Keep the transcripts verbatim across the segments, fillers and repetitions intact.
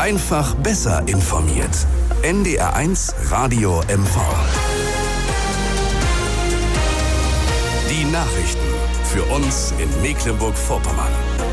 Einfach besser informiert. N D R eins Radio M V. Die Nachrichten für uns in Mecklenburg-Vorpommern.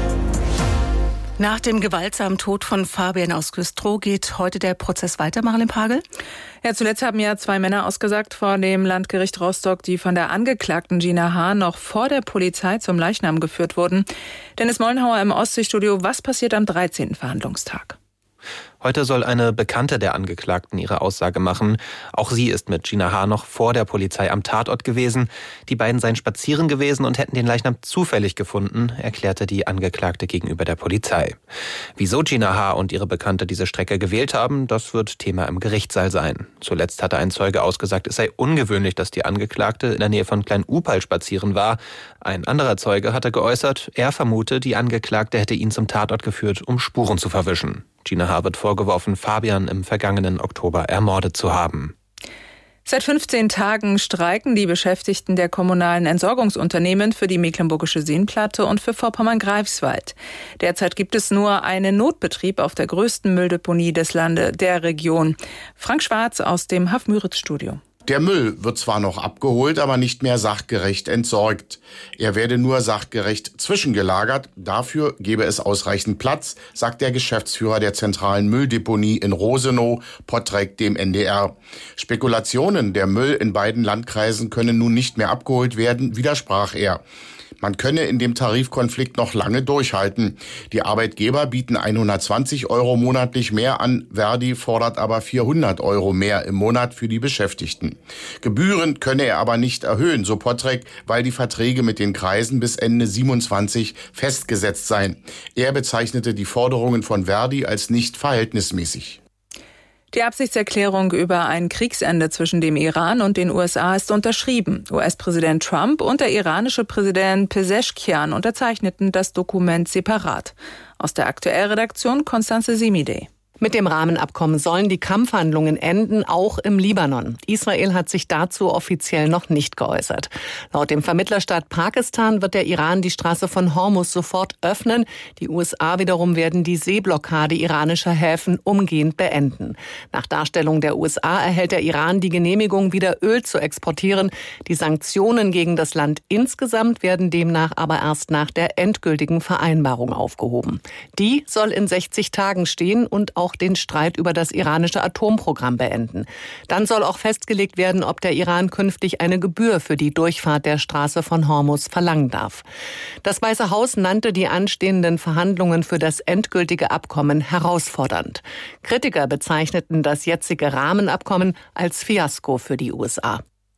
Nach dem gewaltsamen Tod von Fabian aus Güstrow geht heute der Prozess weiter, Marilyn Pagel? Ja, zuletzt haben ja zwei Männer ausgesagt vor dem Landgericht Rostock, die von der Angeklagten Gina H. noch vor der Polizei zum Leichnam geführt wurden. Dennis Mollenhauer im Ostseestudio. Was passiert am dreizehnten Verhandlungstag? Heute soll eine Bekannte der Angeklagten ihre Aussage machen. Auch sie ist mit Gina H. noch vor der Polizei am Tatort gewesen. Die beiden seien spazieren gewesen und hätten den Leichnam zufällig gefunden, erklärte die Angeklagte gegenüber der Polizei. Wieso Gina H. und ihre Bekannte diese Strecke gewählt haben, das wird Thema im Gerichtssaal sein. Zuletzt hatte ein Zeuge ausgesagt, es sei ungewöhnlich, dass die Angeklagte in der Nähe von Klein-Upal spazieren war. Ein anderer Zeuge hatte geäußert, er vermute, die Angeklagte hätte ihn zum Tatort geführt, um Spuren zu verwischen. Gina H. wird vorgeworfen, Fabian im vergangenen Oktober ermordet zu haben. Seit fünfzehn Tagen streiken die Beschäftigten der kommunalen Entsorgungsunternehmen für die Mecklenburgische Seenplatte und für Vorpommern-Greifswald. Derzeit gibt es nur einen Notbetrieb auf der größten Mülldeponie des Landes, der Region. Frank Schwarz aus dem Haff-Müritz-Studio. Der Müll wird zwar noch abgeholt, aber nicht mehr sachgerecht entsorgt. Er werde nur sachgerecht zwischengelagert. Dafür gebe es ausreichend Platz, sagt der Geschäftsführer der zentralen Mülldeponie in Rosenow, Pottrek, dem N D R. Spekulationen, der Müll in beiden Landkreisen könne nun nicht mehr abgeholt werden, widersprach er. Man könne in dem Tarifkonflikt noch lange durchhalten. Die Arbeitgeber bieten hundertzwanzig Euro monatlich mehr an, Verdi fordert aber vierhundert Euro mehr im Monat für die Beschäftigten. Gebühren könne er aber nicht erhöhen, so Pottrek, weil die Verträge mit den Kreisen bis Ende siebenundzwanzig festgesetzt seien. Er bezeichnete die Forderungen von Verdi als nicht verhältnismäßig. Die Absichtserklärung über ein Kriegsende zwischen dem Iran und den U S A ist unterschrieben. U S-Präsident Trump und der iranische Präsident Pezeshkian unterzeichneten das Dokument separat. Aus der Aktuellredaktion Konstanze Simidey. Mit dem Rahmenabkommen sollen die Kampfhandlungen enden, auch im Libanon. Israel hat sich dazu offiziell noch nicht geäußert. Laut dem Vermittlerstaat Pakistan wird der Iran die Straße von Hormuz sofort öffnen. Die U S A wiederum werden die Seeblockade iranischer Häfen umgehend beenden. Nach Darstellung der U S A erhält der Iran die Genehmigung, wieder Öl zu exportieren. Die Sanktionen gegen das Land insgesamt werden demnach aber erst nach der endgültigen Vereinbarung aufgehoben. Die soll in sechzig Tagen stehen und auch den Streit über das iranische Atomprogramm beenden. Dann soll auch festgelegt werden, ob der Iran künftig eine Gebühr für die Durchfahrt der Straße von Hormuz verlangen darf. Das Weiße Haus nannte die anstehenden Verhandlungen für das endgültige Abkommen herausfordernd. Kritiker bezeichneten das jetzige Rahmenabkommen als Fiasko für die U S A.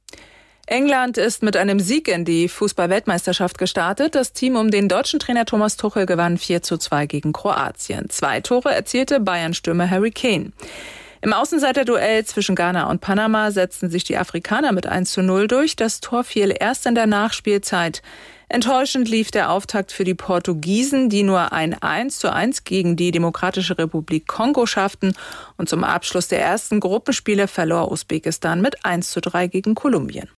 England ist mit einem Sieg in die Fußball-Weltmeisterschaft gestartet. Das Team um den deutschen Trainer Thomas Tuchel gewann vier zu zwei gegen Kroatien. Zwei Tore erzielte Bayern-Stürmer Harry Kane. Im Außenseiterduell zwischen Ghana und Panama setzten sich die Afrikaner mit eins zu null durch. Das Tor fiel erst in der Nachspielzeit. Enttäuschend lief der Auftakt für die Portugiesen, die nur ein eins zu eins gegen die Demokratische Republik Kongo schafften. Und zum Abschluss der ersten Gruppenspiele verlor Usbekistan mit eins zu drei gegen Kolumbien.